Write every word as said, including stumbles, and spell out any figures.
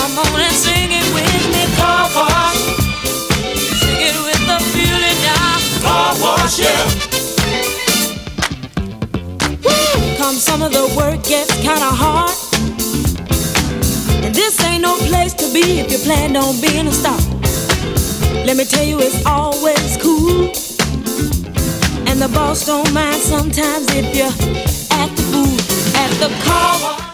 Come on and sing it with me. Car wash. Sing it with the feeling now. Car wash, yeah. Woo! Come some of the work gets kinda hard. And this ain't no place to be if you plan on being a star. Let me tell you, it's always cool. And the boss don't mind sometimes if you act the fool at the car wash.